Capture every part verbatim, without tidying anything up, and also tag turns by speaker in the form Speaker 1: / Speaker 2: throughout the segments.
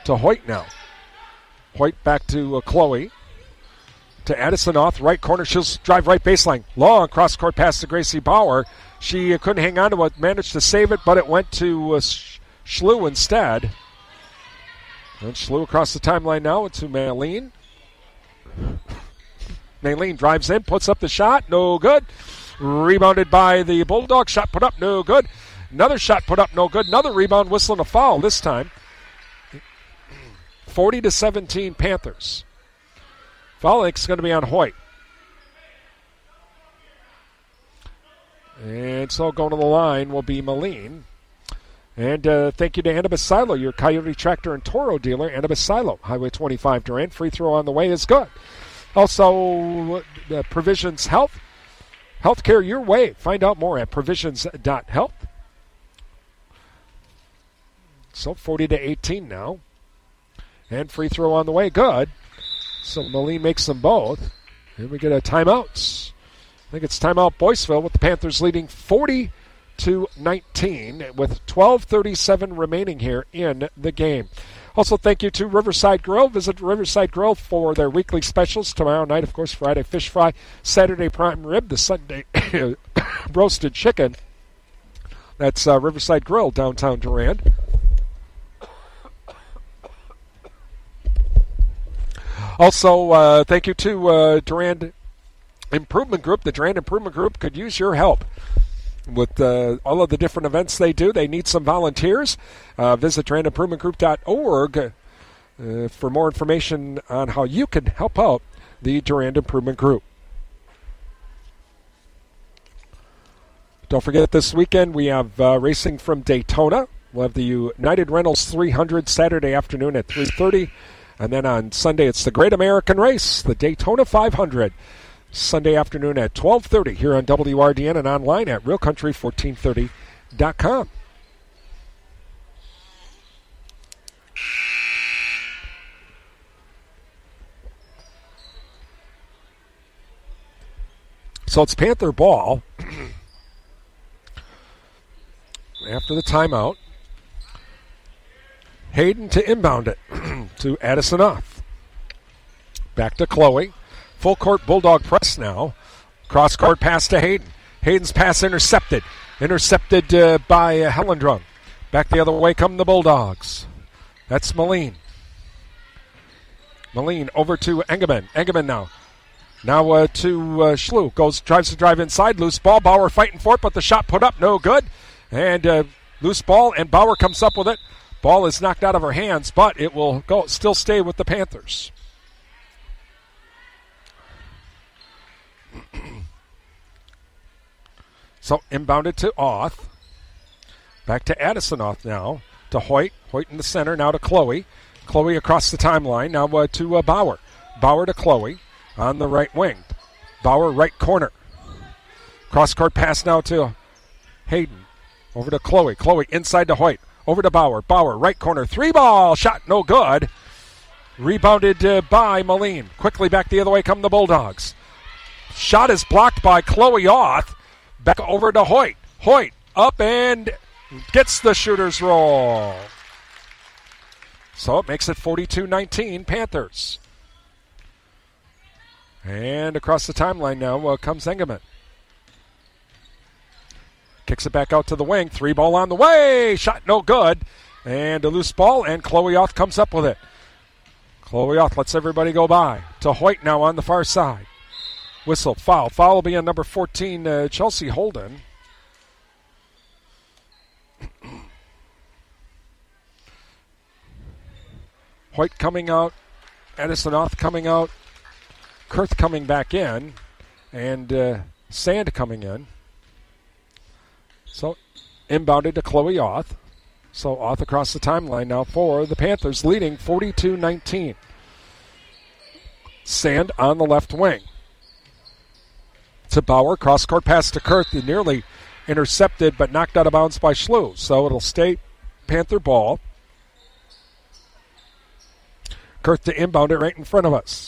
Speaker 1: to Hoyt now. Hoyt back to uh, Chloe. To Addison Oth, right corner. She'll drive right baseline. Long cross-court pass to Gracie Bauer. She uh, couldn't hang on to it, managed to save it, but it went to uh, Schlew instead. And Schlew across the timeline now to Maylene. Maylene drives in, puts up the shot. No good. Rebounded by the Bulldogs. Shot put up, no good. Another shot put up, no good. Another rebound, whistling a foul this time. forty to seventeen Panthers. Foul is going to be on Hoyt. And so going to the line will be Maline. And uh, thank you to Annabis Silo, your Coyote Tractor and Toro dealer. Annabis Silo, Highway twenty-five, Durant. Free throw on the way is good. Also, uh, Provisions Health. Healthcare your way. Find out more at provisions dot health. So forty to eighteen now. And free throw on the way. Good. So Maline makes them both. And we get a timeout. I think it's timeout Boyceville with the Panthers leading forty to nineteen with twelve thirty-seven remaining here in the game. Also, thank you to Riverside Grill. Visit Riverside Grill for their weekly specials. Tomorrow night, of course, Friday fish fry, Saturday prime rib, the Sunday roasted chicken. That's uh, Riverside Grill, downtown Durand. Also, uh, thank you to uh, Durand Improvement Group. The Durand Improvement Group could use your help with uh, all of the different events they do. They need some volunteers. Uh, visit durand improvement group dot org uh, for more information on how you can help out the Durand Improvement Group. Don't forget, this weekend we have uh, racing from Daytona. We'll have the United Rentals three hundred Saturday afternoon at three thirty. And then on Sunday, it's the Great American Race, the Daytona five hundred. Sunday afternoon at twelve thirty here on W R D N and online at real country fourteen thirty dot com. So it's Panther ball after the timeout. Hayden to inbound it to Addison Oth. Back to Chloe. Full court Bulldog press now. Cross court pass to Hayden. Hayden's pass intercepted. Intercepted uh, by uh, Hellendrung. Back the other way come the Bulldogs. That's Maline. Maline over to Engelman. Engelman now. Now uh, to uh, Schlew. Goes, tries to drive inside. Loose ball. Bauer fighting for it, but the shot put up. No good. And uh, loose ball, and Bauer comes up with it. Ball is knocked out of her hands, but it will go still stay with the Panthers. So inbounded to Oth. Back to Addison Oth now. To Hoyt. Hoyt in the center. Now to Chloe. Chloe across the timeline. Now uh, to uh, Bauer. Bauer to Chloe on the right wing. Bauer right corner. Cross-court pass now to Hayden. Over to Chloe. Chloe inside to Hoyt. Over to Bauer. Bauer, right corner. Three ball. Shot no good. Rebounded uh, by Maline. Quickly back the other way come the Bulldogs. Shot is blocked by Chloe Oth. Back over to Hoyt. Hoyt up and gets the shooter's roll. So it makes it forty-two nineteen Panthers. And across the timeline now uh, comes Engelman. Kicks it back out to the wing. Three ball on the way. Shot no good. And a loose ball, and Chloe Oth comes up with it. Chloe Oth lets everybody go by. To Hoyt now on the far side. Whistle, foul. Foul will be on number fourteen, uh, Chelsea Holden. Hoyt coming out. Addison Oth coming out. Kurth coming back in. And uh, Sand coming in. So, inbounded to Chloe Oth. So, Oth across the timeline now for the Panthers, leading forty-two nineteen. Sand on the left wing. To Bauer, cross-court pass to Kurth, nearly intercepted but knocked out of bounds by Schlew. So, it'll stay Panther ball. Kurth to inbound it right in front of us.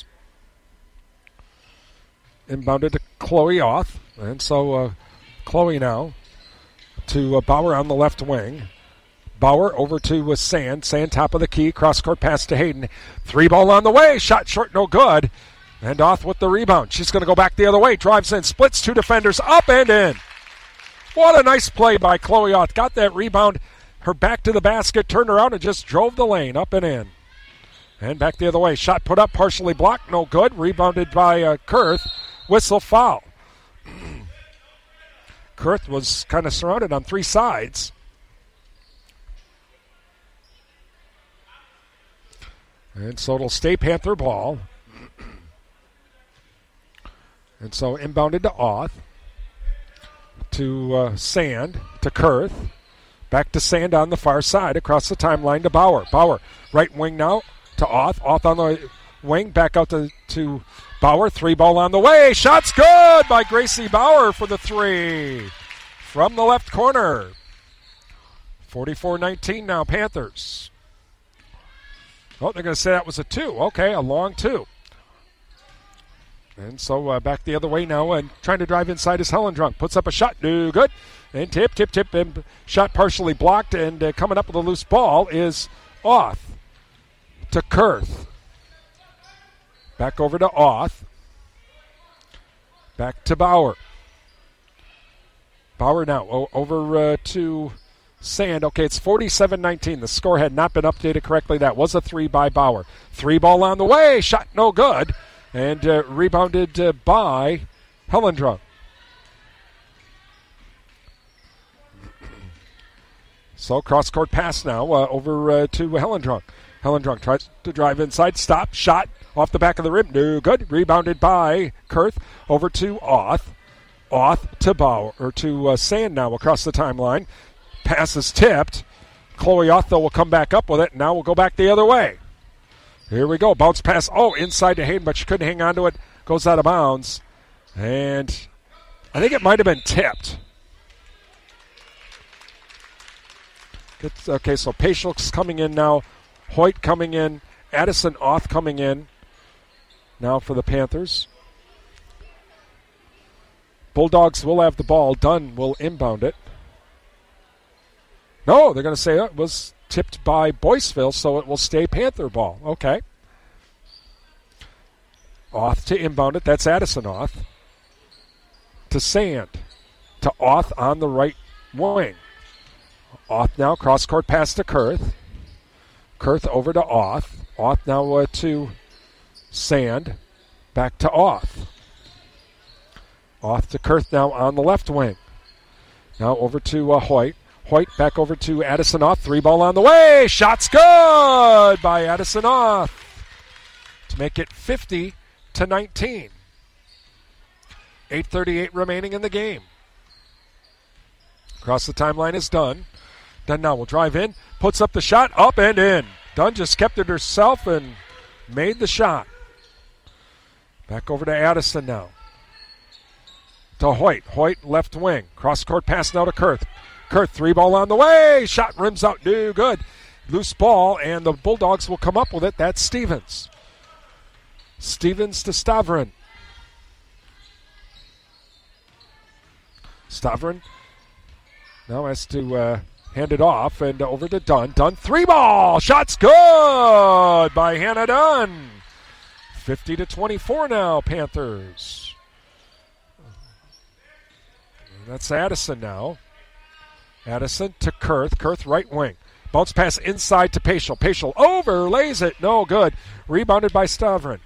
Speaker 1: Inbounded to Chloe Oth. And so, uh, Chloe now to uh, Bauer on the left wing. Bauer over to uh, Sand. Sand top of the key. Cross-court pass to Hayden. Three ball on the way. Shot short, no good. And Oth with the rebound. She's going to go back the other way. Drives in. Splits two defenders. Up and in. What a nice play by Chloe Oth. Got that rebound. Her back to the basket. Turned around and just drove the lane. Up and in. And back the other way. Shot put up. Partially blocked. No good. Rebounded by uh, Kurth. Whistle foul. Kurth was kind of surrounded on three sides. And so it'll stay Panther ball. And so inbounded to Oth. To uh, Sand. To Kurth. Back to Sand on the far side. Across the timeline to Bauer. Bauer. Right wing now to Oth. Oth on the wing. Back out to, to Bauer. Three ball on the way. Shot's good by Gracie Bauer for the three. From the left corner. forty-four nineteen now Panthers. Oh, they're going to say that was a two. Okay, a long two. And so uh, back the other way now and trying to drive inside is Hellendrunk. Puts up a shot. No good. And tip, tip, tip. And shot partially blocked. And uh, coming up with a loose ball is Oth to Kurth. Back over to Oth. Back to Bauer. Bauer now o- over uh, to Sand. Okay, it's forty-seven nineteen. The score had not been updated correctly. That was a three by Bauer. Three ball on the way. Shot no good. And uh, rebounded uh, by Hellendrunk. So cross-court pass now uh, over uh, to Hellendrunk. Hellendrunk tries to drive inside. Stop. Shot off the back of the rim. No good. Rebounded by Kurth. Over to Oth. Oth to Bauer. Or to uh, Sand now across the timeline. Pass is tipped. Chloe Oth, though, will come back up with it. Now we'll go back the other way. Here we go. Bounce pass. Oh, inside to Hayden, but she couldn't hang on to it. Goes out of bounds. And I think it might have been tipped. It's, okay, so Paschalk's coming in now. Hoyt coming in. Addison Oth coming in now for the Panthers. Bulldogs will have the ball. Dunn will inbound it. No, they're going to say it was tipped by Boyceville, so it will stay Panther ball. Okay. Oth to inbound it. That's Addison Oth. To Sand. To Oth on the right wing. Oth now, cross-court pass to Kurth. Kurth over to Oth. Oth now uh, to Sand. Back to Oth. Oth to Kurth now on the left wing. Now over to uh, Hoyt. Hoyt back over to Addison Oth. Three ball on the way. Shot's good by Addison Oth to make it fifty to nineteen. eight thirty-eight remaining in the game. Across the timeline is Dunn. Dunn now will drive in. Puts up the shot. Up and in. Dunn just kept it herself and made the shot. Back over to Addison now. To Hoyt. Hoyt left wing. Cross-court pass now to Kurth. Kurth, three ball on the way. Shot rims out. No good. Loose ball, and the Bulldogs will come up with it. That's Stevens. Stevens to Stavrin. Stavrin now has to uh, hand it off and over to Dunn. Dunn, three ball. Shot's good by Hannah Dunn. fifty to twenty-four now, Panthers. That's Addison now. Addison to Kurth. Kurth right wing. Bounce pass inside to Paschal. Paschal overlays it. No good. Rebounded by Stavrin.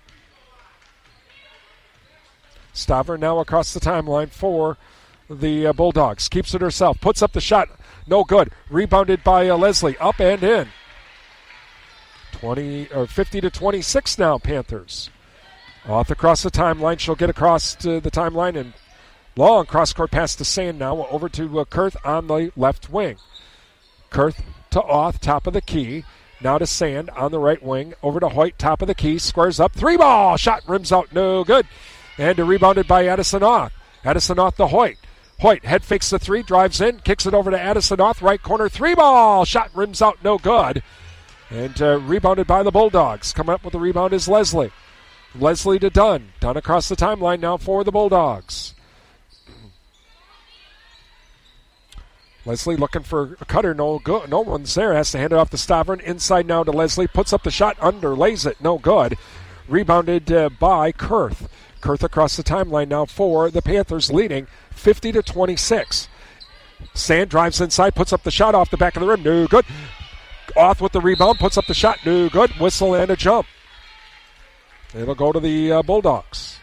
Speaker 1: Stavrin now across the timeline for the uh, Bulldogs. Keeps it herself. Puts up the shot. No good. Rebounded by uh, Leslie. Up and in. twenty or fifty to twenty-six now, Panthers. Off across the timeline. She'll get across to the timeline and long cross-court pass to Sand now. Over to uh, Kurth on the left wing. Kurth to Oth, top of the key. Now to Sand on the right wing. Over to Hoyt, top of the key. Squares up. Three ball. Shot rims out. No good. And uh, rebounded by Addison Oth. Addison Oth to Hoyt. Hoyt head fakes the three. Drives in. Kicks it over to Addison Oth. Right corner. Three ball. Shot rims out. No good. And uh, rebounded by the Bulldogs. Coming up with the rebound is Leslie. Leslie to Dunn. Dunn across the timeline now for the Bulldogs. Leslie looking for a cutter. No good. No one's there. Has to hand it off to Stavern. Inside now to Leslie. Puts up the shot. Under. Lays it. No good. Rebounded uh, by Kurth. Kurth across the timeline now for the Panthers, leading fifty to twenty-six. Sand drives inside. Puts up the shot off the back of the rim. No good. Off with the rebound. Puts up the shot. No good. Whistle and a jump. It'll go to the uh, Bulldogs.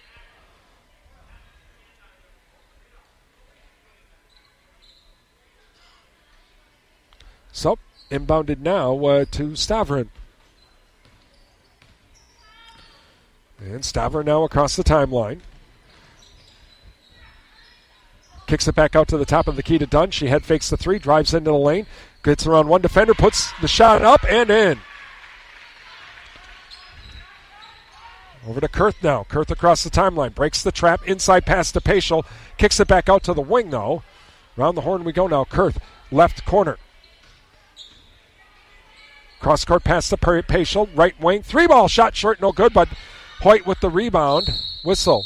Speaker 1: So, inbounded now uh, to Stavern. And Stavern now across the timeline. Kicks it back out to the top of the key to Dunn. She head fakes the three, drives into the lane, gets around one defender, puts the shot up and in. Over to Kurth now. Kurth across the timeline, breaks the trap, inside pass to Paschal, kicks it back out to the wing though. Around the horn we go now. Kurth, left corner. Cross-court pass to Paschal, right wing. Three-ball shot short, no good, but Hoyt with the rebound. Whistle.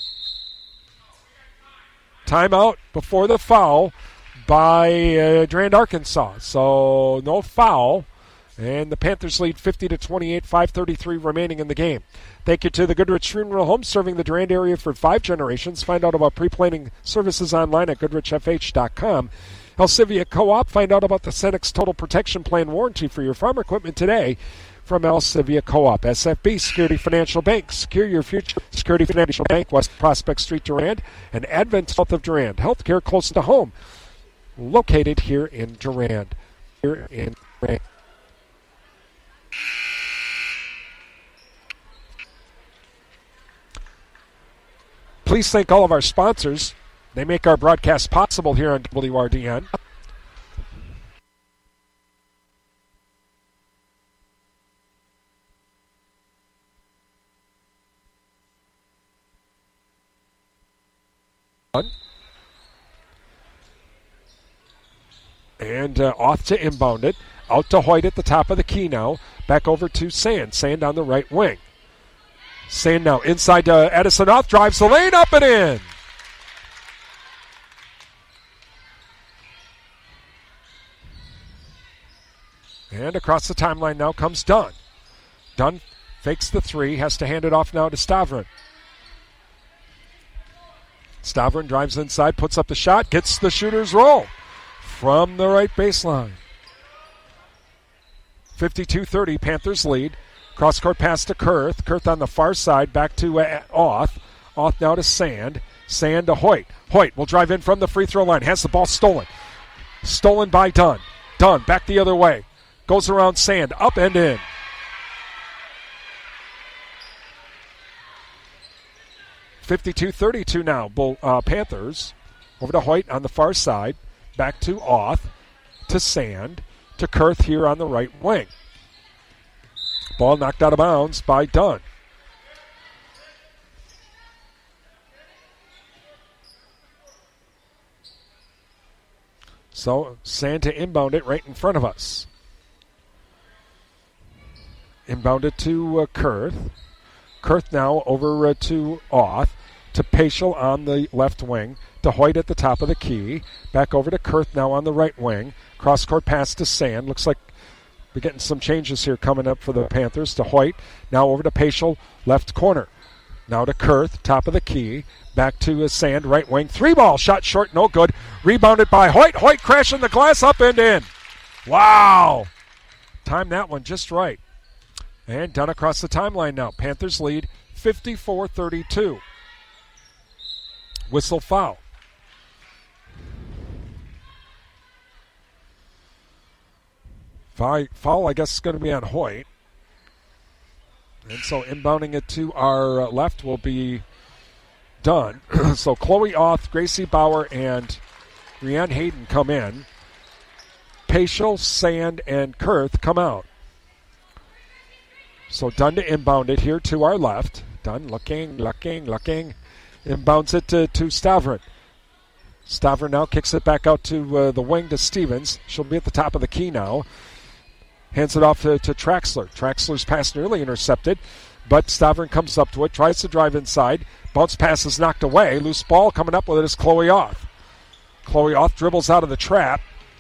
Speaker 1: Timeout before the foul by uh, Durand, Arkansas. So no foul. And the Panthers lead fifty to twenty-eight, five thirty-three remaining in the game. Thank you to the Goodrich Funeral Home, serving the Durand area for five generations. Find out about pre-planning services online at goodrich f h dot com. Elsivia Co-op, find out about the Cenex Total Protection Plan warranty for your farm equipment today from Elsivia Co-op. S F B, Security Financial Bank, secure your future. Security Financial Bank, West Prospect Street, Durand, and Advent south of Durand. Healthcare close to home, located here in Durand. Here in Durand. Please thank all of our sponsors. They make our broadcast possible here on W R D N. And uh, off to inbound it. Out to Hoyt at the top of the key now. Back over to Sand. Sand on the right wing. Sand now inside to Edison off. Drives the lane, up and in. And across the timeline now comes Dunn. Dunn fakes the three, has to hand it off now to Stavern. Stavern drives inside, puts up the shot, gets the shooter's roll from the right baseline. fifty-two thirty, Panthers lead. Cross-court pass to Kurth. Kurth on the far side, back to uh, Oth. Oth now to Sand. Sand to Hoyt. Hoyt will drive in from the free throw line, has the ball stolen. Stolen by Dunn. Dunn back the other way. Goes around Sand, up and in. fifty-two thirty-two now, Bull, uh, Panthers. Over to Hoyt on the far side. Back to Oth, to Sand, to Kurth here on the right wing. Ball knocked out of bounds by Dunn. So Sand to inbound it right in front of us. Inbounded to uh, Kurth. Kurth now over uh, to Oth, to Paschal on the left wing, to Hoyt at the top of the key. Back over to Kurth now on the right wing. Cross-court pass to Sand. Looks like we're getting some changes here coming up for the Panthers. To Hoyt, now over to Paschal, left corner. Now to Kurth, top of the key. Back to uh, Sand, right wing. Three ball, shot short, no good. Rebounded by Hoyt. Hoyt crashing the glass, up and in. Wow! Timed that one just right. And Dunn across the timeline now. Panthers lead fifty-four thirty-two. Whistle foul. Foul, I guess, is going to be on Hoyt. And so inbounding it to our left will be Dunn. So Chloe Oth, Gracie Bauer, and Rhianne Hayden come in. Paschal, Sand, and Kurth come out. So Dunn to inbound it here to our left. Dunn looking, looking, looking. Inbounds it to, to Stavern. Stavern now kicks it back out to uh, the wing to Stevens. She'll be at the top of the key now. Hands it off to, to Traxler. Traxler's pass nearly intercepted, but Stavern comes up to it, tries to drive inside. Bounce pass is knocked away. Loose ball coming up with it is Chloe Oth. Chloe Oth dribbles out of the trap,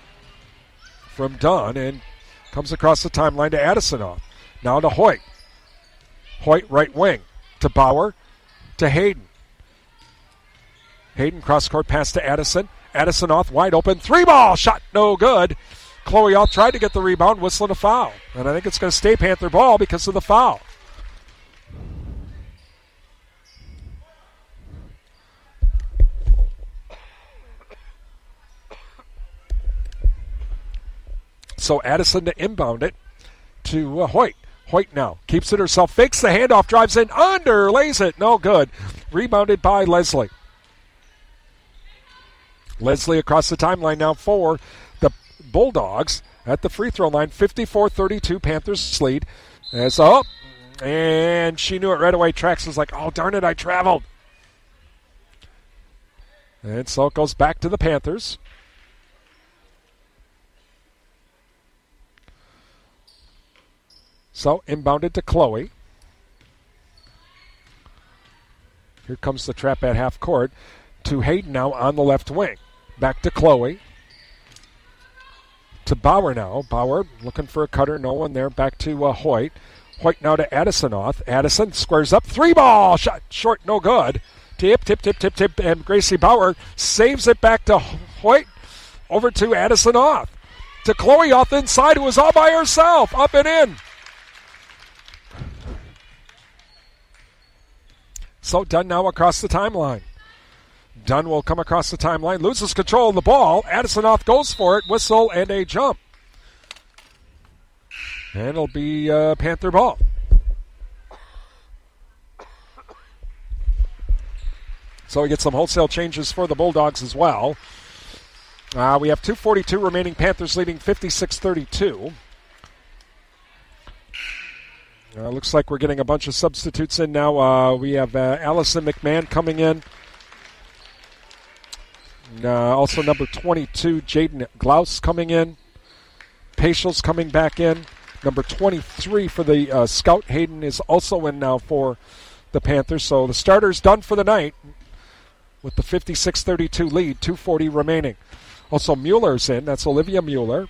Speaker 1: from Dunn and comes across the timeline to Addisanoff. Now to Hoyt. Hoyt right wing to Bauer to Hayden. Hayden cross-court pass to Addison. Addisanoff wide open. Three ball shot no good. Chloe Off tried to get the rebound, whistling a foul. And I think it's going to stay Panther ball because of the foul. So Addison to inbound it to uh, Hoyt. Hoyt now keeps it herself, fakes the handoff, drives in, under, lays it, no good. Rebounded by Leslie. Leslie across the timeline now for the Bulldogs at the free throw line. fifty-four thirty-two Panthers lead. As up, and she knew it right away. Trax was like, oh, darn it, I traveled. And so it goes back to the Panthers. So inbounded to Chloe. Here comes the trap at half court to Hayden now on the left wing. Back to Chloe. To Bauer now. Bauer looking for a cutter. No one there. Back to uh, Hoyt. Hoyt now to Addisanoff. Addison squares up. Three ball. Shot short. No good. Tip, tip, tip, tip, tip. And Gracie Bauer saves it back to Hoyt. Over to Addisanoff. To Chloe off inside, who was all by herself. Up and in. So Dunn now across the timeline. Dunn will come across the timeline, loses control of the ball. Addisanoff goes for it, whistle and a jump. And it'll be uh, Panther ball. So we get some wholesale changes for the Bulldogs as well. Uh, we have two forty-two remaining, Panthers leading fifty-six thirty-two. Uh, looks like we're getting a bunch of substitutes in now. Uh, we have uh, Allison McMahon coming in. Uh, also number twenty-two, Jaden Glaus coming in. Paschal's coming back in. Number twenty-three for the uh, Scout, Hayden, is also in now for the Panthers. So the starter's done for the night with the fifty-six thirty-two lead, two forty remaining. Also Mueller's in. That's Olivia Mueller.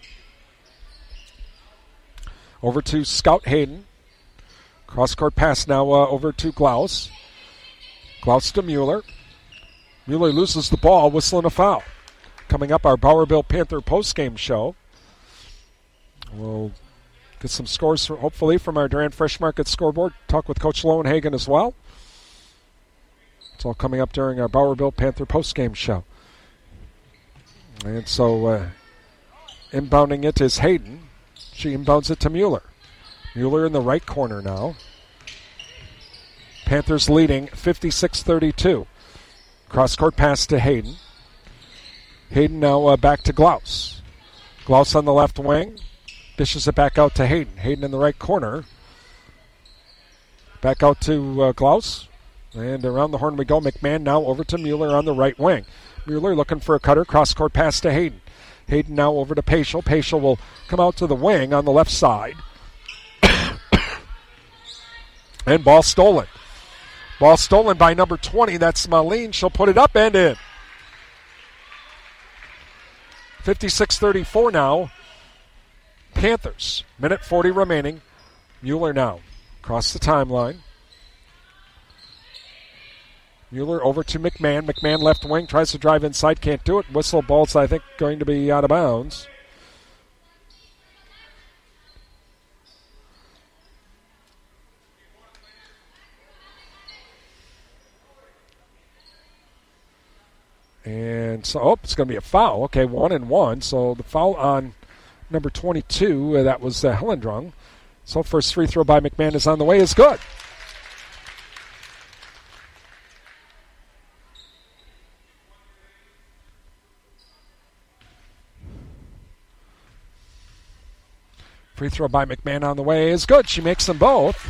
Speaker 1: Over to Scout Hayden. Cross-court pass now uh, over to Glaus. Glaus to Mueller. Mueller loses the ball, whistling a foul. Coming up, our Bowerville Panther postgame show. We'll get some scores, for, hopefully, from our Durant Fresh Market scoreboard. Talk with Coach Lowenhagen as well. It's all coming up during our Bowerville Panther postgame show. And so, uh, inbounding it is Hayden. She inbounds it to Mueller. Mueller in the right corner now. Panthers leading fifty-six thirty-two. Cross-court pass to Hayden. Hayden now uh, back to Glaus. Glaus on the left wing. Dishes it back out to Hayden. Hayden in the right corner. Back out to uh, Glaus. And around the horn we go. McMahon now over to Mueller on the right wing. Mueller looking for a cutter. Cross-court pass to Hayden. Hayden now over to Paschal. Paschal will come out to the wing on the left side. And ball stolen. Ball stolen by number twenty. That's Malene. She'll put it up and in. fifty-six thirty-four now. Panthers. Minute forty remaining. Mueller now. Across the timeline. Mueller over to McMahon. McMahon left wing. Tries to drive inside. Can't do it. Whistle ball's, I think, going to be out of bounds. And so, oh, it's going to be a foul. Okay, one and one. So the foul on number twenty-two, uh, that was uh, Hellendrung. So first free throw by McMahon is on the way, is good. Free throw by McMahon on the way is good. She makes them both.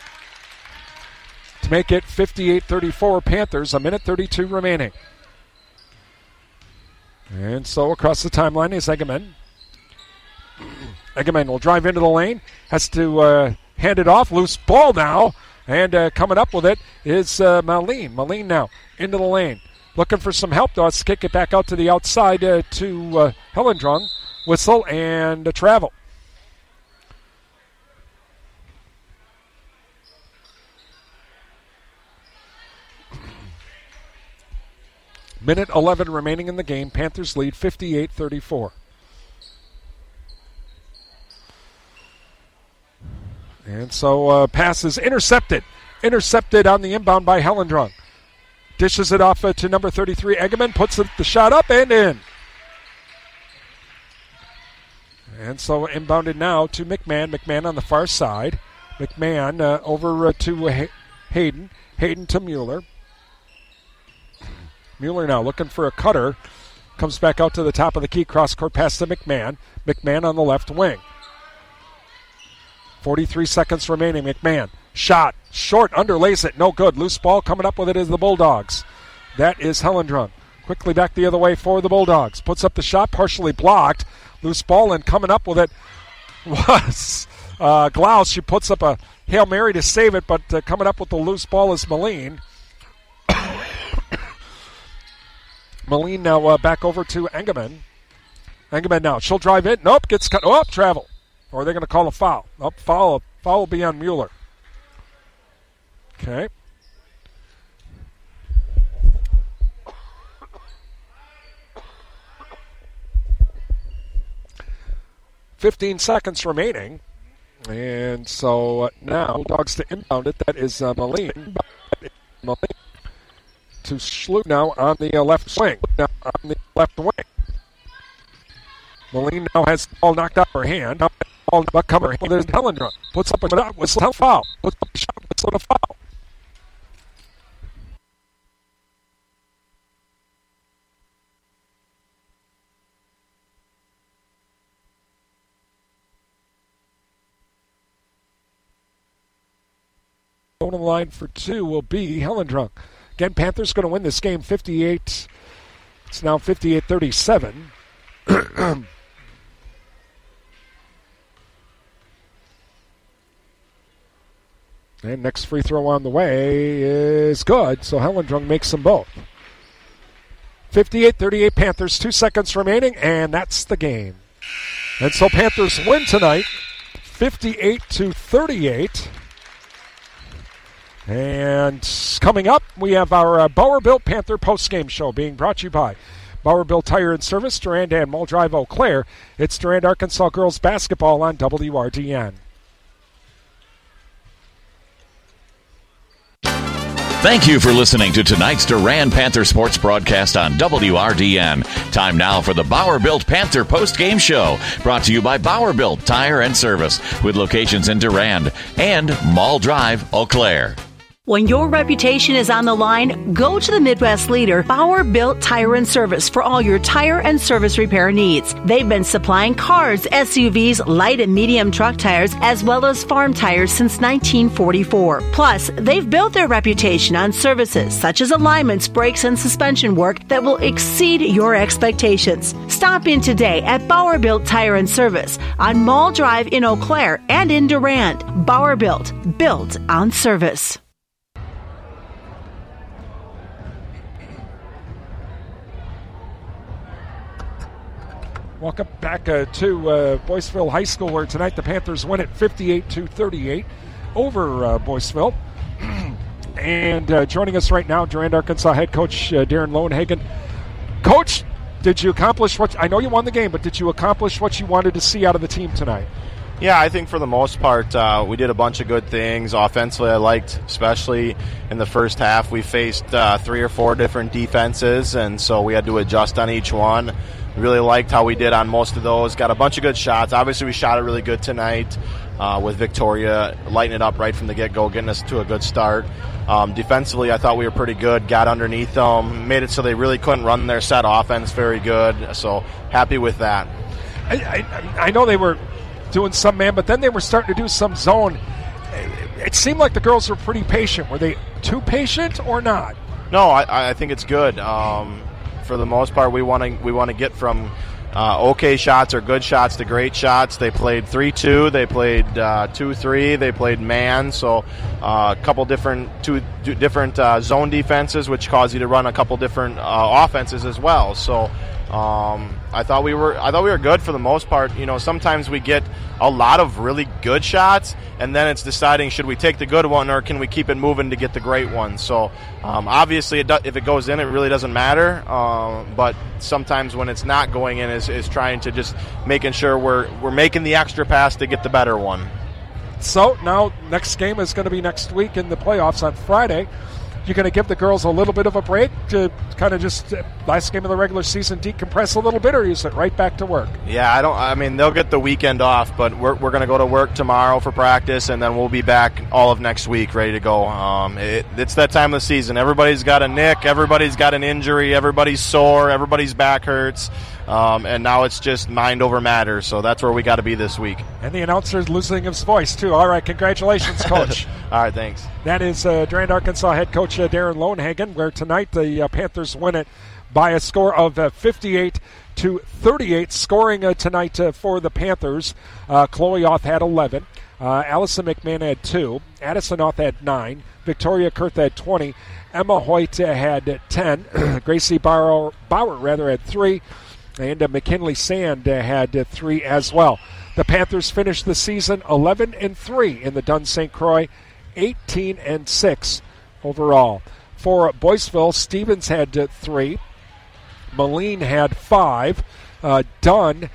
Speaker 1: To make it fifty-eight thirty-four Panthers, a minute thirty-two remaining. And so across the timeline is Egeman. Egeman will drive into the lane. Has to uh, hand it off. Loose ball now. And uh, coming up with it is uh, Malene. Malene now into the lane. Looking for some help, though. Let's kick it back out to the outside uh, to uh, Hellendrung. whistle and a travel. Minute eleven remaining in the game. Panthers lead fifty-eight thirty-four. And so uh, pass is intercepted. Intercepted on the inbound by Hellendrung. Dishes it off uh, to number thirty-three, Egeman. Puts it, the shot up and in. And so inbounded now to McMahon. McMahon on the far side. McMahon uh, over uh, to uh, Hayden. Hayden to Mueller. Mueller now looking for a cutter. Comes back out to the top of the key. Cross court pass to McMahon. McMahon on the left wing. forty-three seconds remaining. McMahon. Shot. Short. Underlays it. No good. Loose ball. Coming up with it is the Bulldogs. That is Hellendrung. Quickly back the other way for the Bulldogs. Puts up the shot. Partially blocked. Loose ball, and coming up with it was uh, Glaus. She puts up a Hail Mary to save it, but uh, coming up with the loose ball is Moline. Moline now uh, back over to Engelman. Engelman now. She'll drive it. Nope. Gets cut. Oh, travel. Or are they going to call a foul? Nope. Foul. Foul will be on Mueller. Okay. Fifteen seconds remaining. And so uh, now, Dogs to inbound it. That is uh, Moline. Moline. To Schlup now on the uh, left wing. Now on the left wing. Moline now has the ball knocked out of her hand. Now ball but cover. There's Hellendrung. Puts up a whistle. Foul. Puts up a shot. Whistle to foul. Going on the line for two will be Hellendrung. Again, Panthers going to win this game fifty-eight. It's now fifty-eight thirty-seven. And next free throw on the way is good, so Hellendrung makes them both. fifty-eight thirty-eight Panthers, two seconds remaining, and that's the game. And so Panthers win tonight, fifty-eight to thirty-eight. And coming up, we have our uh, Bauer Built Panther post-game show being brought to you by Bauer Built Tire and Service, Durand and Mall Drive, Eau Claire. It's Durand, Arkansas girls basketball on W R D N.
Speaker 2: Thank you for listening to tonight's Durand Panther Sports broadcast on W R D N. Time now for the Bauer Built Panther post-game show, brought to you by Bauer Built Tire and Service, with locations in Durand and Mall Drive, Eau Claire.
Speaker 3: When your reputation is on the line, go to the Midwest leader, Bauer Built Tire and Service, for all your tire and service repair needs. They've been supplying cars, S U Vs, light and medium truck tires, as well as farm tires since nineteen forty-four. Plus, they've built their reputation on services such as alignments, brakes, and suspension work that will exceed your expectations. Stop in today at Bauer Built Tire and Service on Mall Drive in Eau Claire and in Durand. Bauer Built, built on service.
Speaker 1: Welcome back uh, to uh, Boyceville High School, where tonight the Panthers win it fifty-eight to thirty-eight over uh, Boyceville. And uh, joining us right now, Durand, Arkansas head coach uh, Darren Lowenhagen. Coach, did you accomplish what, I know you won the game, but did you accomplish what you wanted to see out of the team tonight?
Speaker 4: Yeah, I think for the most part, uh, we did a bunch of good things. Offensively, I liked, especially in the first half, we faced uh, three or four different defenses, and so we had to adjust on each one. Really liked how we did on most of those. Got a bunch of good shots. Obviously, we shot it really good tonight uh, with Victoria lighting it up right from the get-go, getting us to a good start. Um, defensively, I thought we were pretty good. Got underneath them, made it so they really couldn't run their set offense very good. So happy with that.
Speaker 1: I, I, I know they were doing some man, but then they were starting to do some zone. It seemed like the girls were pretty patient. Were they too patient or not?
Speaker 4: No, I, I think it's good. Um, for the most part, we want to we want to get from uh, okay shots or good shots to great shots. They played three two, they played uh, two three, they played man, so uh, a couple different two different uh, zone defenses, which cause you to run a couple different uh, offenses as well. So Um, I thought we were I thought we were good for the most part. You know, sometimes we get a lot of really good shots, and then it's deciding, should we take the good one or can we keep it moving to get the great one. So um, obviously, it do, if it goes in, it really doesn't matter. Um, but sometimes when it's not going in, is, is trying to just making sure we're we're making the extra pass to get the better one.
Speaker 1: So now next game is going to be next week in the playoffs on Friday. You're going to give the girls a little bit of a break to kind of just uh, last game of the regular season decompress a little bit, or is it right back to work?
Speaker 4: Yeah, I don't. I mean, they'll get the weekend off, but we're we're going to go to work tomorrow for practice, and then we'll be back all of next week, ready to go. Um, it, it's that time of the season. Everybody's got a nick, everybody's got an injury, everybody's sore, everybody's back hurts. Um, and now it's just mind over matter, so that's where we got to be this week.
Speaker 1: And the announcer's losing his voice, too. All right, congratulations, Coach.
Speaker 4: All right, thanks.
Speaker 1: That is uh, Durand, Arkansas head coach uh, Darren Lonehagen, where tonight the uh, Panthers win it by a score of uh, fifty-eight to thirty-eight. Scoring uh, tonight uh, for the Panthers, uh, Chloe Oth had eleven. Uh, Allison McMahon had two. Addison Oth had nine. Victoria Kurth had twenty. Emma Hoyt uh, had ten. Gracie Bauer, Bauer rather had three. And uh, McKinley Sand uh, had uh, three as well. The Panthers finished the season eleven and three in the Dunn Saint Croix, eighteen and six overall. For Boyceville, Stevens had uh, three. Moline had five. Uh, Dunn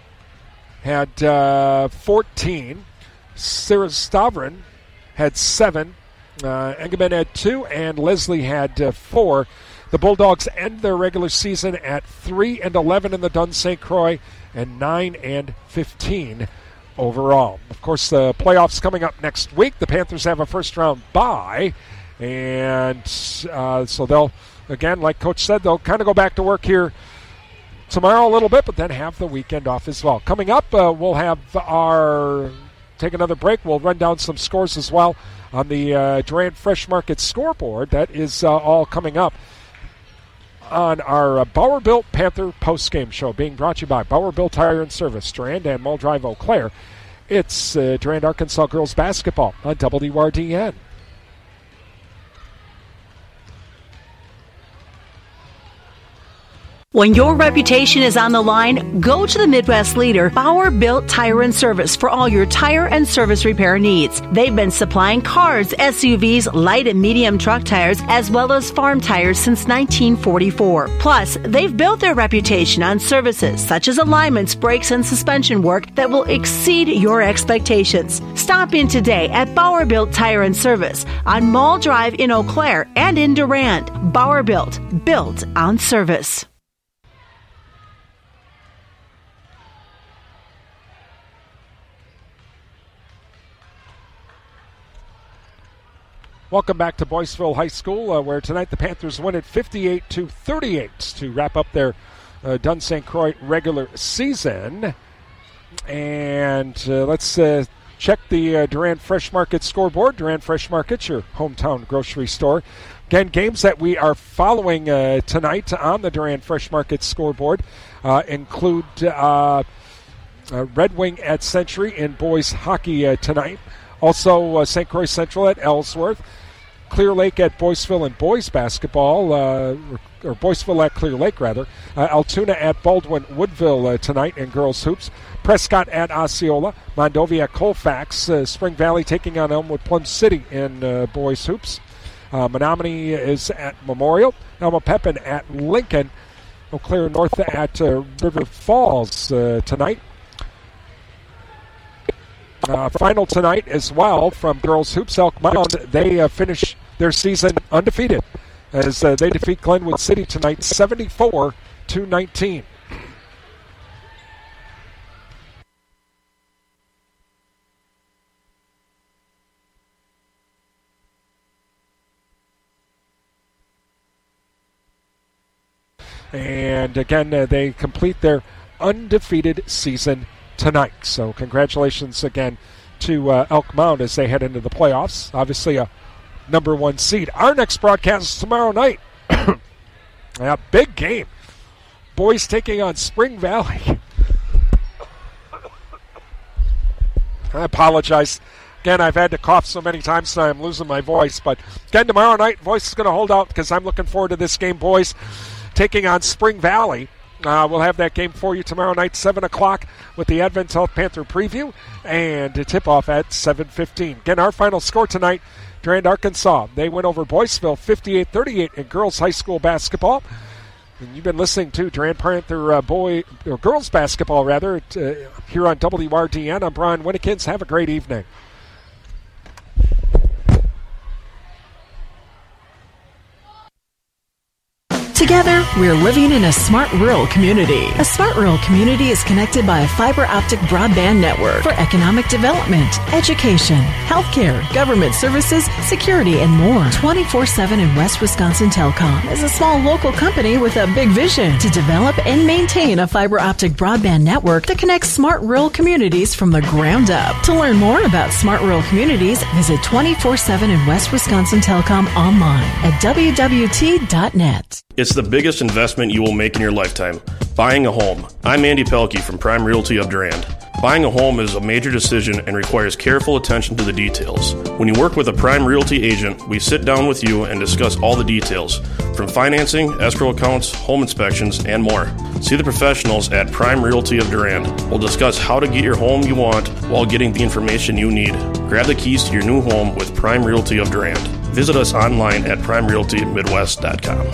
Speaker 1: had uh, fourteen. Sarah Stavron had seven. Uh, Engelman had two, and Leslie had uh, four. The Bulldogs end their regular season at three and eleven in the Dunn Saint Croix and nine and fifteen overall. Of course, the playoffs coming up next week. The Panthers have a first-round bye, and uh, so they'll, again, like Coach said, they'll kind of go back to work here tomorrow a little bit, but then have the weekend off as well. Coming up, uh, we'll have our take another break. We'll run down some scores as well on the uh, Durand Fresh Market scoreboard. That is uh, all coming up on our uh, Bauer Built Panther post-game show, being brought to you by Bauer Built Tire and Service, Durand and Muldrive Eau Claire. It's uh, Durand, Arkansas girls basketball on W R D N.
Speaker 3: When your reputation is on the line, go to the Midwest leader, Bauer Built Tire and Service, for all your tire and service repair needs. They've been supplying cars, S U Vs, light and medium truck tires, as well as farm tires since nineteen forty-four. Plus, they've built their reputation on services such as alignments, brakes, and suspension work that will exceed your expectations. Stop in today at Bauer Built Tire and Service on Mall Drive in Eau Claire and in Durand. Bauer Built, built on service.
Speaker 1: Welcome back to Boyceville High School, uh, where tonight the Panthers win it fifty-eight to thirty-eight to wrap up their uh, Dunn Saint Croix regular season. And uh, let's uh, check the uh, Durand Fresh Market scoreboard. Durand Fresh Market, your hometown grocery store. Again, games that we are following uh, tonight on the Durand Fresh Market scoreboard uh, include uh, uh, Red Wing at Century in boys hockey uh, tonight. Also, uh, Saint Croix Central at Ellsworth. Clear Lake at Boyceville in boys basketball, uh, or Boyceville at Clear Lake, rather. Uh, Altoona at Baldwin Woodville uh, tonight in girls hoops. Prescott at Osceola. Mondovi at Colfax. Uh, Spring Valley taking on Elmwood Plum City in uh, boys hoops. Uh, Menominee is at Memorial. Elma Pepin at Lincoln. Eau Claire North at uh, River Falls uh, tonight. Uh, final tonight as well from girls hoops. Elk Mound, they uh, finish their season undefeated as uh, they defeat Glenwood City tonight seventy-four to nineteen. And again, uh, they complete their undefeated season tonight. So congratulations again to uh, Elk Mound as they head into the playoffs. Obviously a number one seed. Our next broadcast is tomorrow night. A big game. Boys taking on Spring Valley. I apologize. Again, I've had to cough so many times that I'm losing my voice. But again, tomorrow night, voice is going to hold out because I'm looking forward to this game, boys, taking on Spring Valley. Uh, we'll have that game for you tomorrow night, seven o'clock, with the Advent South Panther preview, and a tip-off at seven fifteen. Again, our final score tonight, Durand, Arkansas. They went over Boyceville fifty-eight thirty-eight in girls high school basketball. And you've been listening to Durand Panther uh, boy, or girls basketball, rather, uh, here on W R D N. I'm Brian Winnikins. Have a great evening.
Speaker 5: Together, we're living in a smart rural community. A smart rural community is connected by a fiber optic broadband network for economic development, education, healthcare, government services, security, and more. twenty-four seven in West Wisconsin Telecom is a small local company with a big vision to develop and maintain a fiber optic broadband network that connects smart rural communities from the ground up. To learn more about smart rural communities, visit twenty-four seven in West Wisconsin Telecom online at w w t dot net.
Speaker 6: It's the biggest investment you will make in your lifetime, buying a home. I'm Andy Pelkey from Prime Realty of Durand. Buying a home is a major decision and requires careful attention to the details. When you work with a Prime Realty agent, we sit down with you and discuss all the details, from financing, escrow accounts, home inspections, and more. See the professionals at Prime Realty of Durand. We'll discuss how to get your home you want while getting the information you need. Grab the keys to your new home with Prime Realty of Durand. Visit us online at prime realty midwest dot com.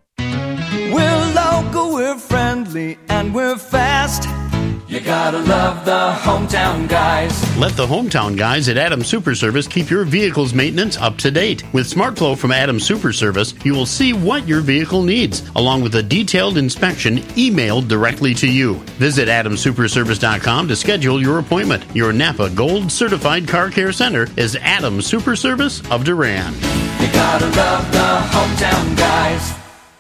Speaker 7: We're local, we're friendly, and we're fast. You gotta love the hometown guys.
Speaker 8: Let the hometown guys at Adams Super Service keep your vehicle's maintenance up to date. With SmartFlow from Adams Super Service, you will see what your vehicle needs, along with a detailed inspection emailed directly to you. Visit adams super service dot com to schedule your appointment. Your Napa Gold Certified Car Care Center is Adams Super Service of Durand.
Speaker 7: You gotta love the hometown guys.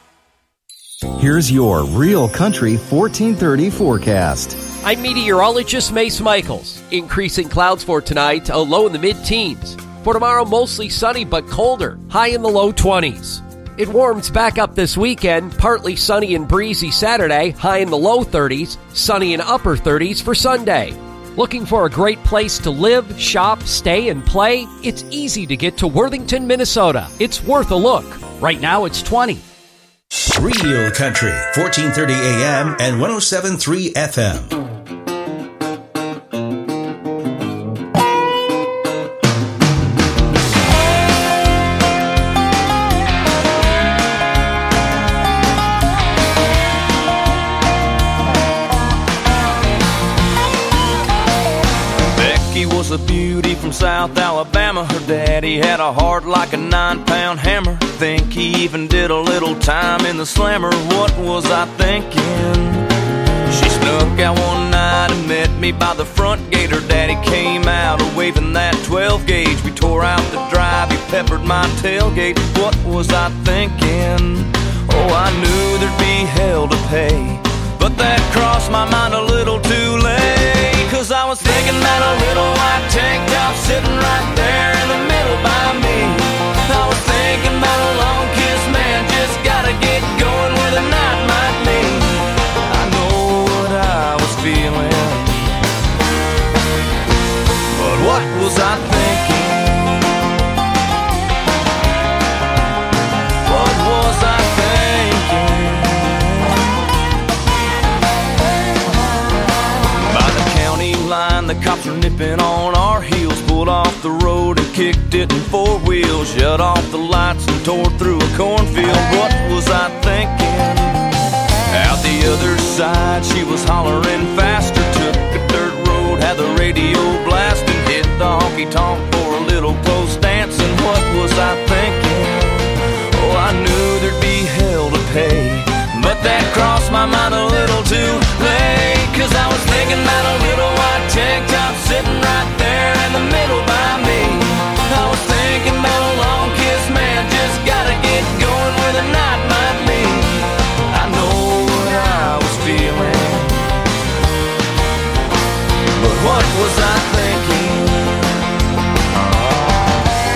Speaker 9: Here's your Real Country fourteen thirty forecast.
Speaker 10: I'm meteorologist Mace Michaels. Increasing clouds for tonight, a low in the mid-teens. For tomorrow, mostly sunny but colder, high in the low twenties. It warms back up this weekend, partly sunny and breezy Saturday, high in the low thirties, sunny and upper thirties for Sunday. Looking for a great place to live, shop, stay, and play? It's easy to get to Worthington, Minnesota. It's worth a look. Right now, it's twenty.
Speaker 11: Real Country, fourteen thirty A M and one oh seven point three F M.
Speaker 7: Becky was a beauty from South Alabama. Her daddy had a heart like a nine-pound hammer. Think he even did a little time in the slammer. What was I thinking? She snuck out one night and met me by the front gate. Her daddy came out waving that twelve gauge. We tore out the drive, he peppered my tailgate. What was I thinking? Oh, I knew there'd be hell to pay, but that crossed my mind a little too late. Cause I was thinking about a little white tank top sitting right there in the middle by me. I was thinking about a long kiss, man, just gotta get going where the night might lead. I know what I was feeling, but what was I thinking? What was I thinking? By the county line, the cops were nipping on our heels. Pulled off the road and kicked it in four wheels. Shut off the lights and tore through a cornfield. What was I thinking? Out the other side, she was hollering faster. Took a dirt road, had the radio blasting. Hit the honky-tonk for a little close dancing. What was I thinking? Oh, I knew there'd be hell to pay, but that crossed my mind a little too late. Cause I was thinking about a little white tank top sitting right there in the middle by me. I was thinking about a long kiss, man, just gotta get going where the night might lead. I know what I was feeling, but what was I thinking?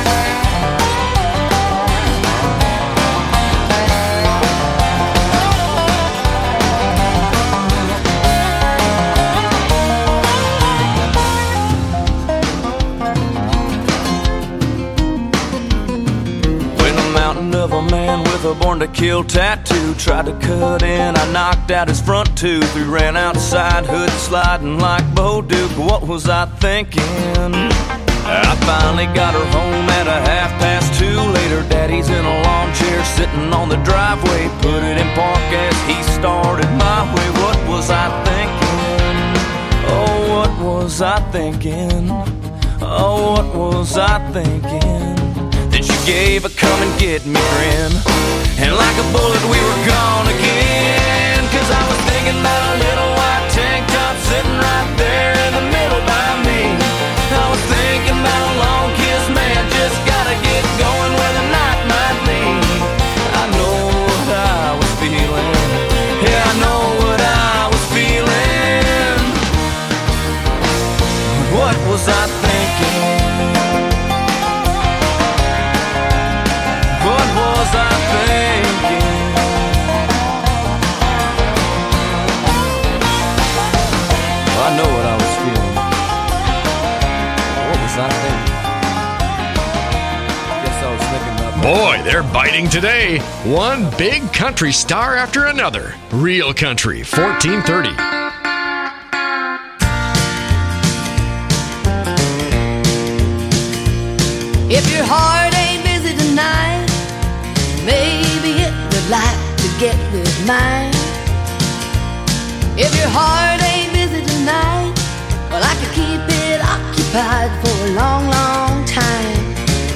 Speaker 7: of a man with a born to kill tattoo. Tried to cut in, I knocked out his front tooth. We ran outside, hood sliding like Bo Duke. What was I thinking? I finally got her home at a half past two. Later, Daddy's in a lawn chair sitting on the driveway. Put it in park as he started my way. What was I thinking? Oh, what was I thinking? Oh, what was I thinking? Then she gave a come and get me grin, and like a bullet we were gone again. Cause I was thinking about a little white tank top sitting right there in the middle by me. I was thinking about a long kiss, man, just gotta get going where the night might lead. I know what I was feeling, yeah, I know what I was feeling. What was I thinking? What was I thinking? I know what I was feeling. What was I thinking? Guess I was thinking about that.
Speaker 12: Boy, they're biting today. One big country star after another. Real Country, fourteen thirty.
Speaker 13: If your heart ain't busy tonight, maybe it would like to get with mine. If your heart ain't busy tonight, well, I could keep it occupied for a long, long time.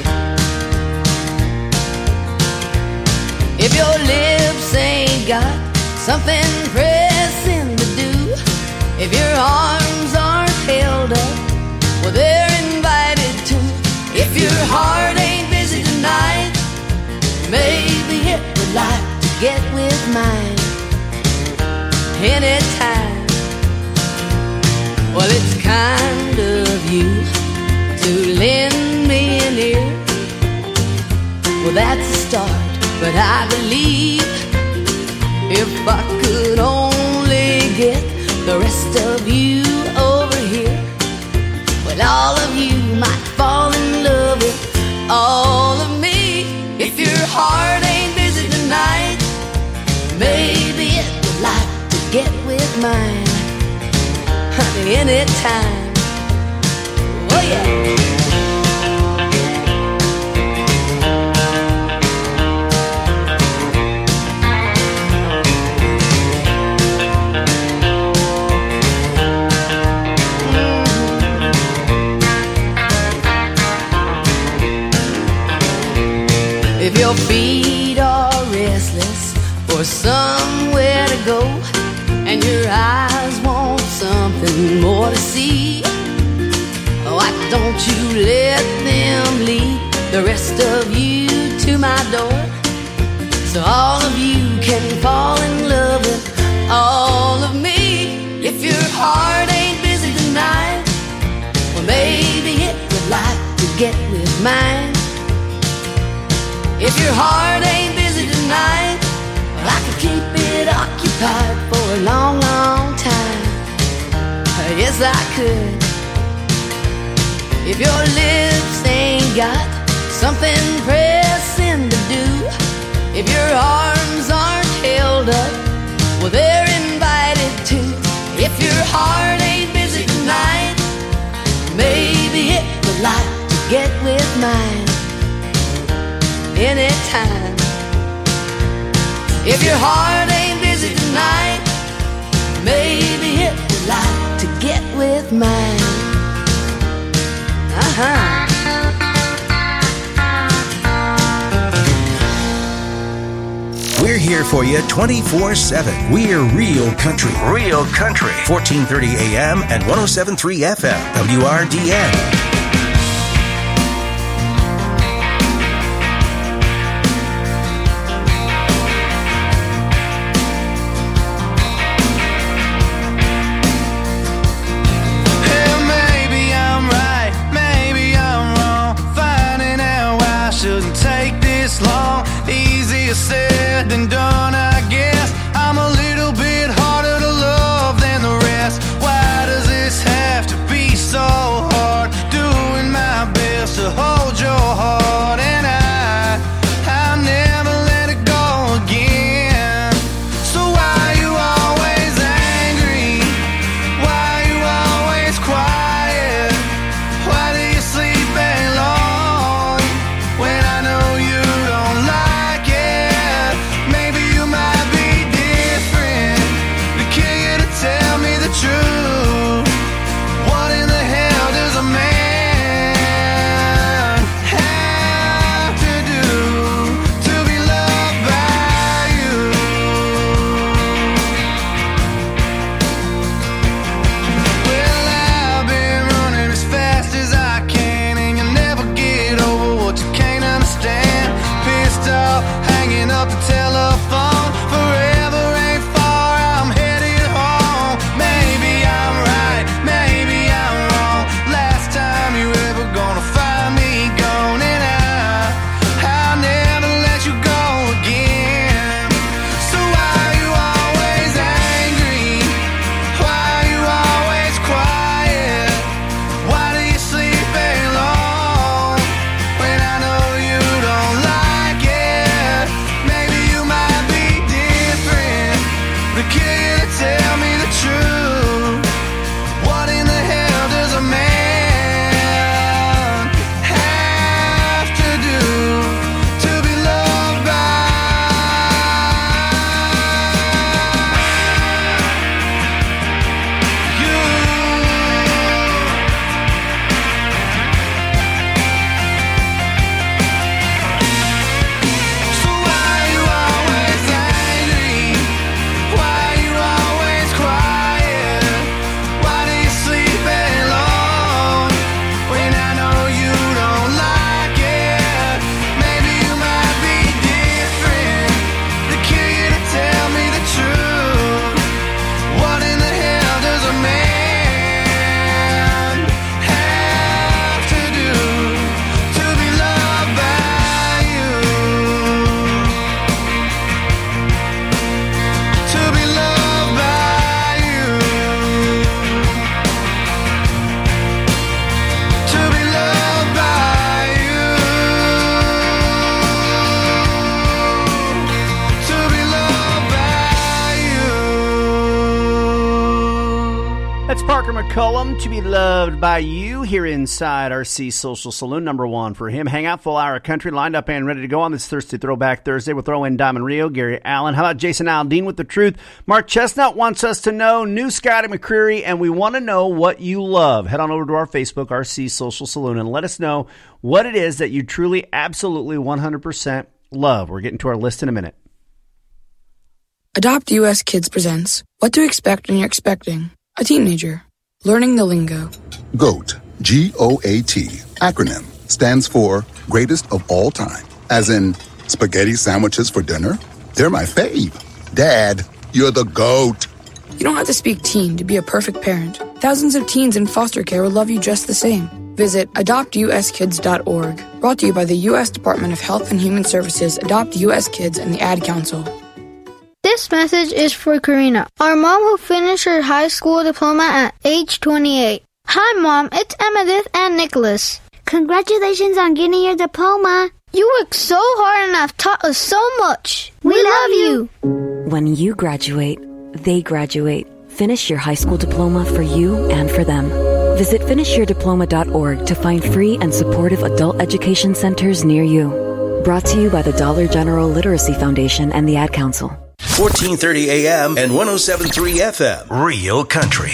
Speaker 13: If your lips ain't got something pressing to do, if your arms aren't held up, well, they're invited to. If your heart ain't busy tonight, maybe it would like to get with mine anytime. Well, it's kind of you to lend me an ear. Well, that's a start, but I believe if I could only get the rest of you over here, well, all of you might fall in love with all of me. If your heart ain't busy tonight, maybe it would like to get with mine, honey, anytime. Oh yeah. If your feet are restless for somewhere to go, and your eyes want something more to see, why don't you let them lead the rest of you to my door, so all of you can fall in love with all of me. If your heart ain't busy tonight, well, maybe it would like to get with mine. If your heart ain't busy tonight, well, I could keep it occupied for a long, long time. Yes, I could. If your lips ain't got something pressing to do, if your arms aren't held up, well, they're invited to. If your heart ain't busy tonight, maybe it would like to get with mine anytime. If your heart ain't busy tonight, maybe it would like to get with mine. Uh-huh.
Speaker 11: We're here for you twenty-four seven. We're Real Country. Real Country. fourteen thirty A M and one oh seven point three F M. W R D N.
Speaker 14: Said and done, I guess. I'm a little bit harder to love than the rest. Why does this have to be so hard? Doing my best to hold your heart, and I, I never
Speaker 15: Cullum, to be loved by you here inside R C Social Saloon, number one for him. Hang out, full hour of country, lined up and ready to go on this Thirsty Throwback Thursday. We'll throw in Diamond Rio, Gary Allen. How about Jason Aldean with the truth? Mark Chestnut wants us to know new Scotty McCreery, and we want to know what you love. Head on over to our Facebook, R C Social Saloon, and let us know what it is that you truly, absolutely, one hundred percent love. We're getting to our list in a minute.
Speaker 16: Adopt U S Kids presents What to Expect When You're Expecting a Teenager. Learning the lingo.
Speaker 17: GOAT, G O A T, acronym, stands for Greatest of All Time. As in, spaghetti sandwiches for dinner? They're my fave. Dad, you're the GOAT.
Speaker 16: You don't have to speak teen to be a perfect parent. Thousands of teens in foster care will love you just the same. Visit adopt u s kids dot org. Brought to you by the U S Department of Health and Human Services, Adopt U S Kids, and the Ad Council.
Speaker 18: This message is for Karina, our mom who finished her high school diploma at age twenty-eight. Hi, Mom. It's Emmettith and Nicholas.
Speaker 19: Congratulations on getting your diploma.
Speaker 18: You worked so hard and have taught us so much. We, we love you.
Speaker 20: When you graduate, they graduate. Finish your high school diploma for you and for them. Visit finish your diploma dot org to find free and supportive adult education centers near you. Brought to you by the Dollar General Literacy Foundation and the Ad Council.
Speaker 11: fourteen thirty A M and one oh seven point three F M. Real Country.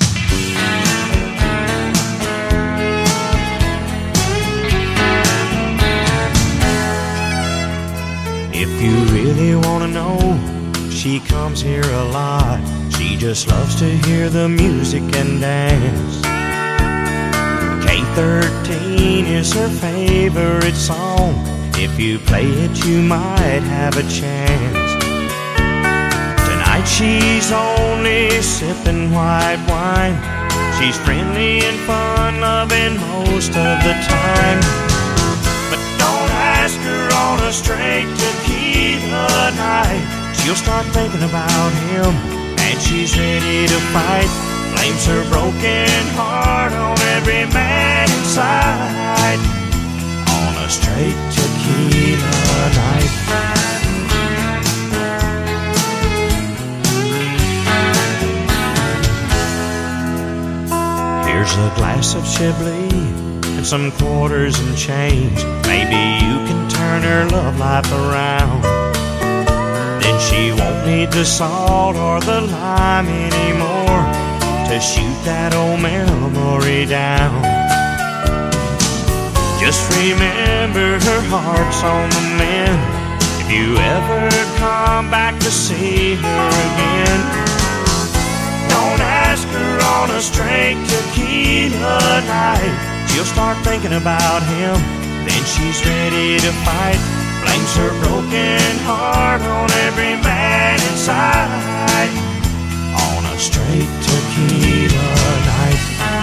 Speaker 21: If you really want to know, she comes here a lot. She just loves to hear the music and dance. K thirteen is her favorite song. If you play it, you might have a chance. Tonight she's only sipping white wine. She's friendly and fun-loving most of the time. But don't ask her on a straight tequila night. She'll start thinking about him, and she's ready to fight. Blames her broken heart on every man inside. On a straight tequila night. Here's a glass of Chablis and some quarters and change. Maybe you can turn her love life around. Then she won't need the salt or the lime anymore to shoot that old memory down. Just remember her heart's on the mend. If you ever come back to see her again, don't ask her on a straight tequila night. She'll start thinking about him, then she's ready to fight. Blames her broken heart on every man inside. On a straight tequila night.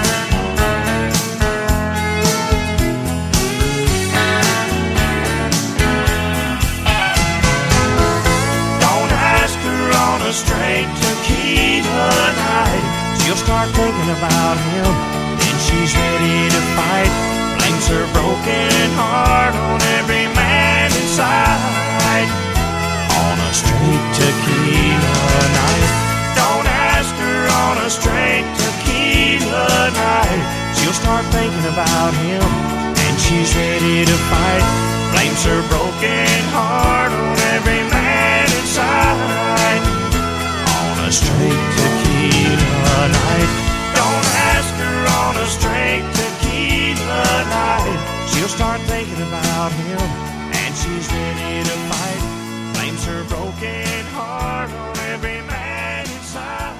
Speaker 21: Don't ask her on a straight tequila night. She'll start thinking about him, then she's ready to fight. Blames her broken heart on every man inside. On a straight tequila night. Don't ask her on a straight tequila night. She'll start thinking about him, and she's ready to fight. Blames her broken heart on every man inside. On a straight tequila night. Don't ask her on a straight tequila night. She'll start thinking about him, and she's ready to fight. Blames her broken heart on every man inside.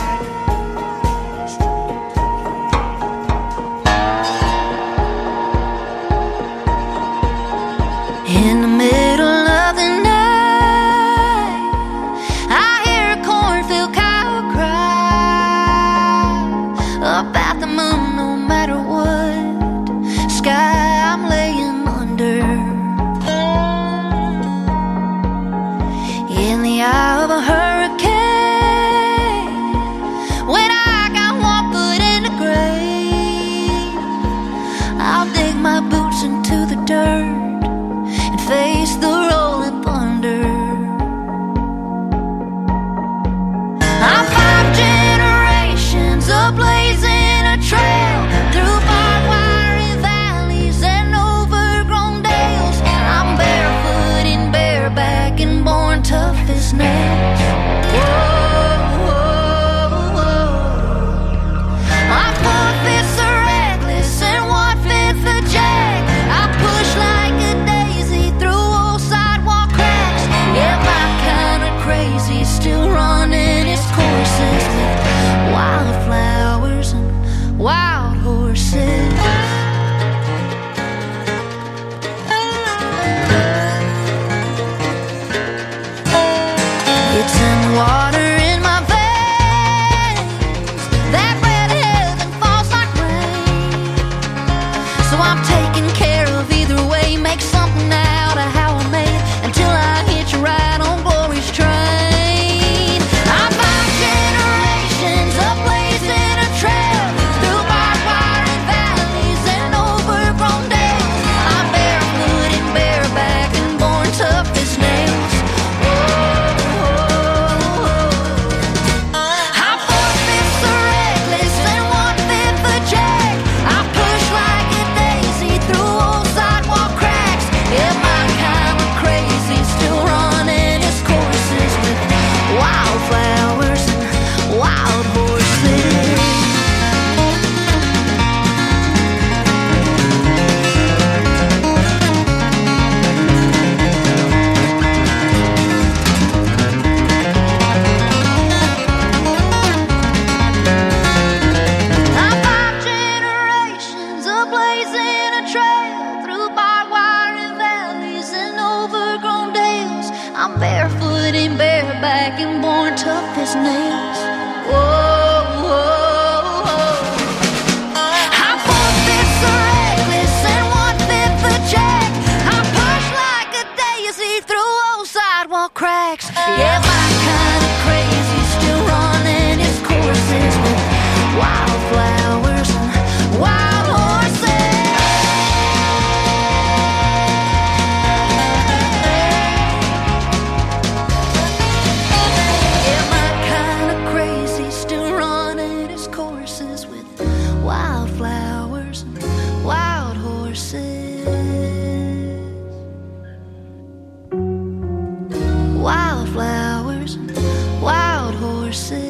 Speaker 19: In the middle of the night, I hear a cornfield cow cry about the moon, no matter what sky I'm laying under. In the eye of a hurricane, when I got one foot in the grave, I'll dig my boots into the dirt and face the rolling thunder. I'm five generations of blazing barefoot and bareback and born tough as nails. Whoa, whoa, whoa. I'm four-fifths the reckless and one-fifth the jack. I push like a daisy through old sidewalk cracks. Yeah, my kind of crazy still running its courses with wildflowers and wild horses. Yeah, my kind of crazy still running its courses with wildflowers and wild horses. Wildflowers and wild horses.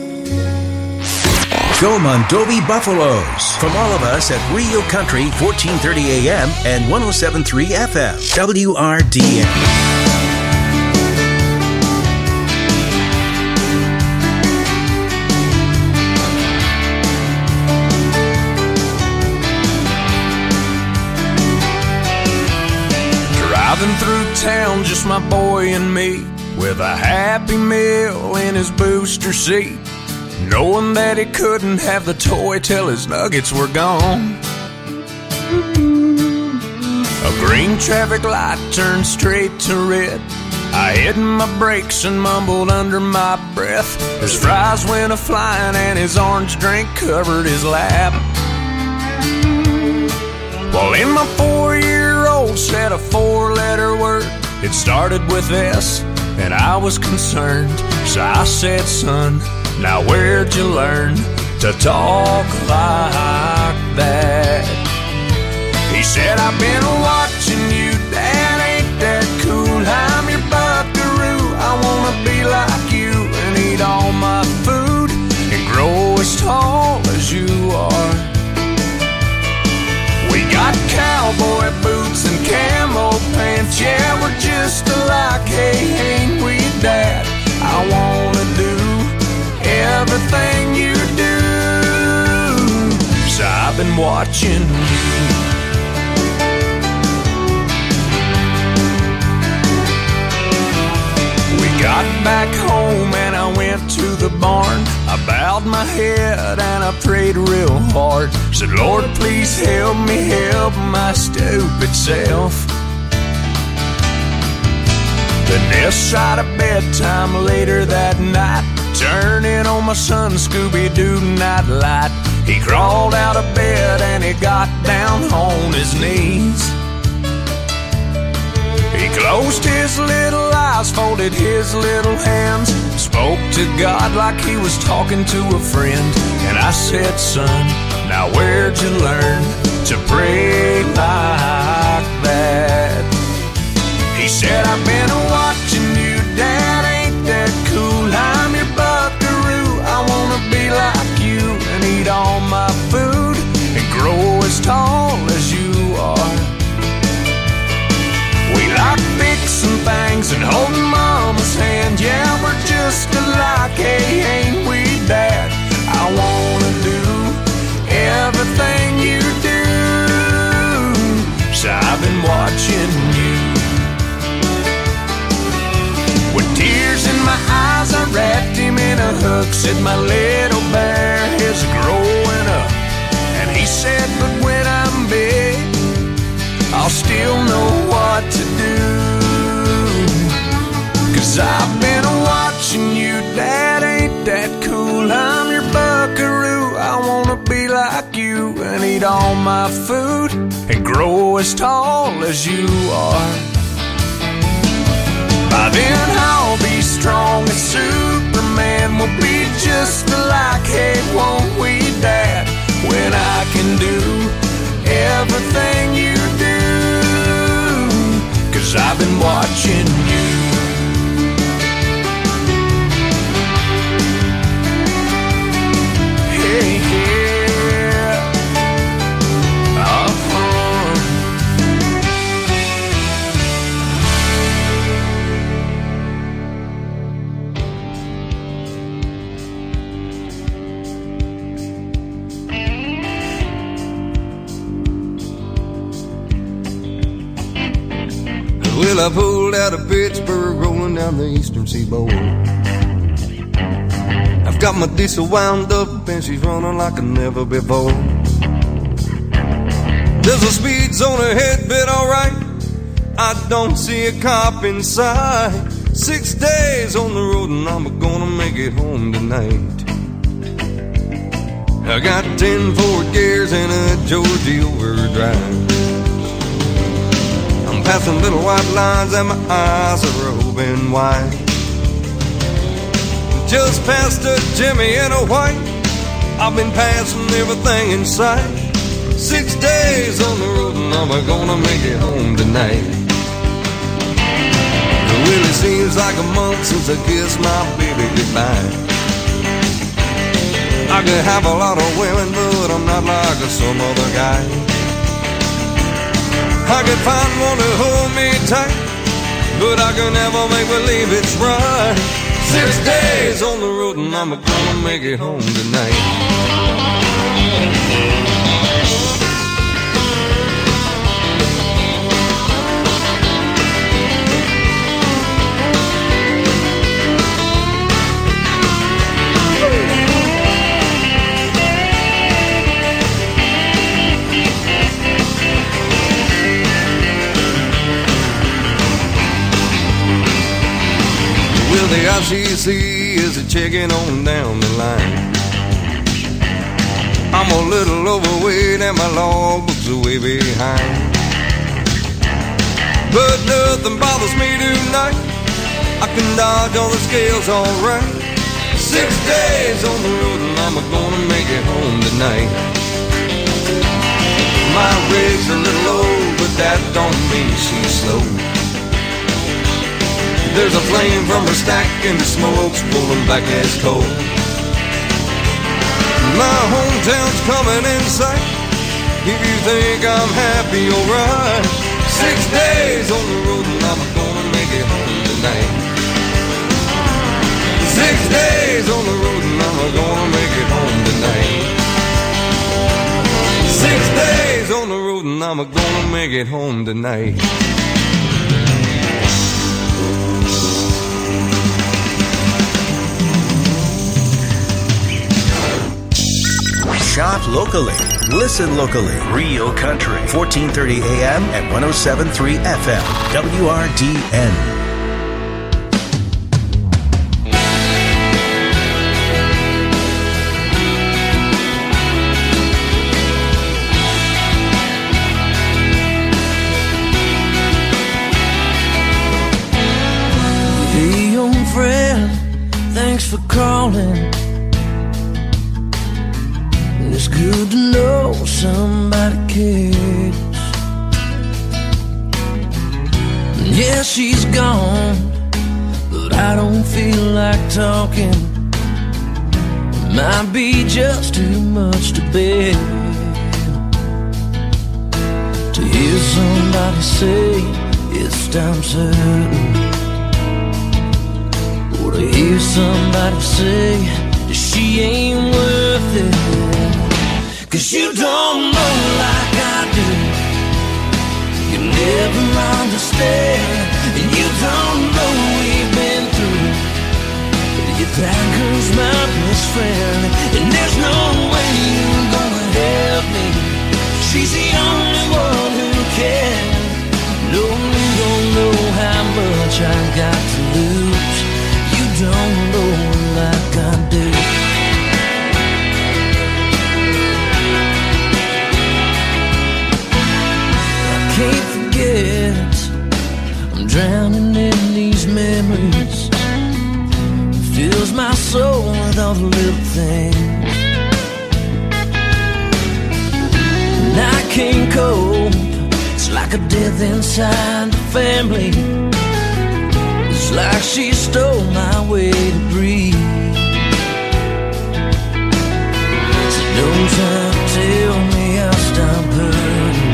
Speaker 11: Go Mondovi Buffaloes from all of us at Rio Country, fourteen thirty A M and one oh seven point three F M, W R D N.
Speaker 21: Driving through town, just my boy and me, with a Happy Meal in his booster seat, knowing that he couldn't have the toy till his nuggets were gone. A green traffic light turned straight to red. I hit my brakes and mumbled under my breath. His fries went a-flying and his orange drink covered his lap. Well, in my four-year-old said a four-letter word. It started with S, and I was concerned. So I said, son, now where'd you learn to talk like that? He said, I've been watching you, Dad, ain't that cool? I'm your buckaroo, I wanna be like you and eat all my food and grow as tall as you are. We got cowboy boots and camo pants, yeah, we're just alike, hey, ain't we, Dad? I wanna do everything you do. So I've been watching you. We got back home and I went to the barn. I bowed my head and I prayed real hard. Said, Lord, please help me help my stupid self. Then this side of bedtime later that night, turning on my son Scooby-Doo nightlight. He crawled out of bed and he got down on his knees. He closed his little eyes, folded his little hands, spoke to God like he was talking to a friend. And I said, son, now where'd you learn to pray like that? He said, I've been watching you, Dad, ain't that cool? I'm your buckaroo, I wanna be like you and eat all my food and grow as tall as you are. We like fixing things and holding Mama's hand, yeah, we're just alike, hey, ain't we, Dad? I wanna do everything you do. So I've been watching you. With tears in my eyes, I wrapped him in a hug. Said my little bear is growing up. And he said, but when I'm big, I'll still know what to do. Cause I've been watching you, Dad, ain't that cool? I'm your buckaroo, I wanna be like you and eat all my food and grow as tall as you are. By then I'll be strong as Superman, we'll be just alike, hey, won't we, Dad? When I can do everything you do. Cause I've been watching you. Hey, yeah. Uh-huh.
Speaker 2: Well, I pulled out of Pittsburgh, rolling down the eastern seaboard. I've got my diesel wound up and she's running like never before. There's a speed zone ahead, but alright, I don't see a cop in sight. Six days on the road and I'm gonna make it home tonight. I got ten Ford gears and a Georgia overdrive. I'm passing little white lines and my eyes are open wide. Just past a Jimmy and a white, I've been passing everything in sight. Six days on the road and I'm gonna make it home tonight. Well, it seems like a month since I kissed my baby goodbye. I could have a lot of women, but I'm not like some other guy. I could find one to hold me tight, but I can never make believe it's right. Six days on the road and I'm gonna make it home tonight. Well, the I C C is a checking on down the line. I'm a little overweight and my logbook's way behind. But nothing bothers me tonight. I can dodge all the scales alright. Six days on the road and I'm gonna make it home tonight. My rig's a little old, but that don't mean she's slow. There's a flame from her stack and the smoke's pulling back as coal. My hometown's coming in sight. If you think I'm happy, alright. Six days on the road and I'm gonna make it home tonight. Six days on the road and I'm gonna make it home tonight. Six days on the road and I'm gonna make it home tonight.
Speaker 11: Shop locally. Listen locally. Real Country. fourteen thirty A M and one oh seven point three F M. W R D N.
Speaker 21: Hey, young friend, thanks for calling. It's good to know somebody cares. Yeah, she's gone, but I don't feel like talking. It might be just too much to bear. To hear somebody say it's time certain, or to hear somebody say that she ain't worth it. Cause you don't know like I do. You never understand, and you don't know we've been through. Yeah, that girl's my best friend, and there's no way you're gonna help me. She's the only one who can. No, you don't know how much I got to lose. You don't know like I do. Can't forget, I'm drowning in these memories. Fills my soul with all the little things. And I can't cope, it's like a death inside the family. It's like she stole my way to breathe. So don't try to tell me I'll stop hurting.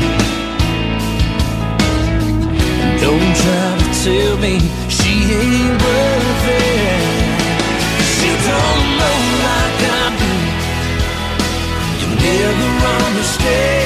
Speaker 21: Don't try to tell me she ain't worth it. She don't know like I do. You'll never understand.